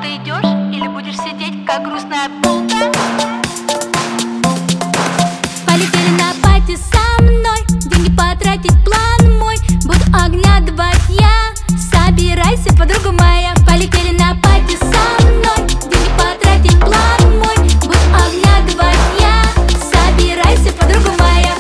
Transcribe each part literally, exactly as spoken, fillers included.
ты идешь или будешь сидеть, как грустная булка? Полетели на пати со мной, деньги потратить план мой. Буду огня давать я, собирайся, подруга моя. Полетели на пати со мной, деньги потратить план мой. Буду огня давать я, собирайся, подруга моя.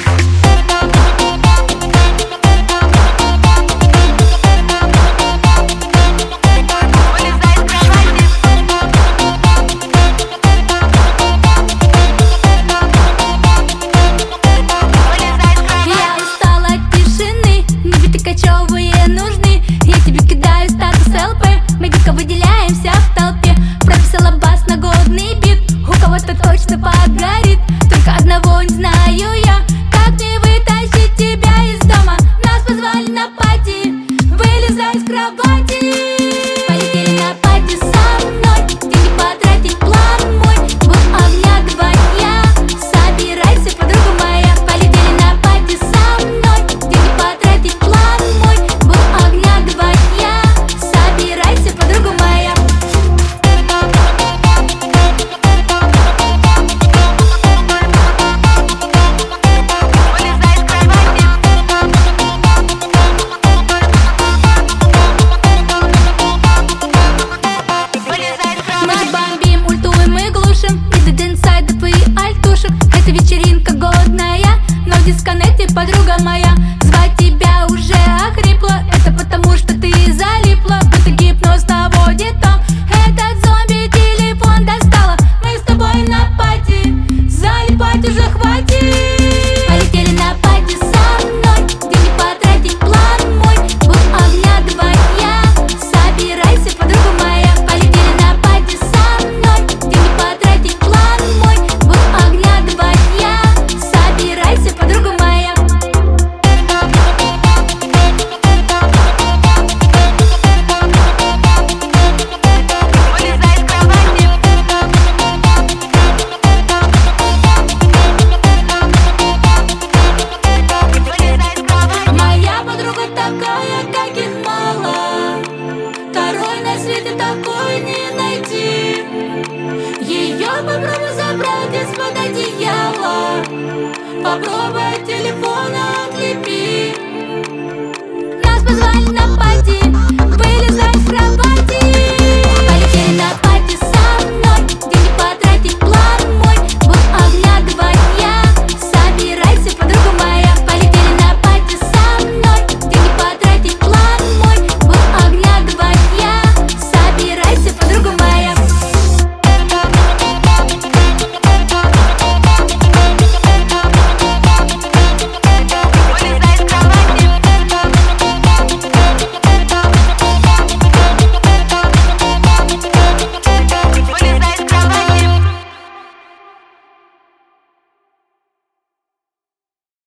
Кочевые нужны, я тебе кидаю статус ЛП. Мы дико выделяемся в толпе. Прописала бас на годный бит, у кого-то точно подгорит. Только одного не знаю я, как мне вытащить тебя из дома. Нас позвали на пати, вылезай из кровати. Полетели на пати со мной, деньги потратить план мой. Буду огня давать я, собирайся, подруга моя. Полетели на пати со мной, деньги потратить план. Это вечеринка годная, но в дисконнекте, подруга моя. Звать тебя уже охрипло, это потому что ты залипла. Будто гипноз наводит там, этот зомби телефон достала. Мы с тобой на пати, залипать уже хватит. Полетели на пати со мной, деньги потратить план мой. Буду огня давать я, собирайся, подруга моя. Полетели на пати со мной, деньги потратить план мой. Буду огня давать я, собирайся, подруга моя. Моя подруга такая, каких мало. Второй на свете такой не найти. Ее попробуй забрать из-под одеяла. Попробуй от телефона отлепи. Нас позвали на пати.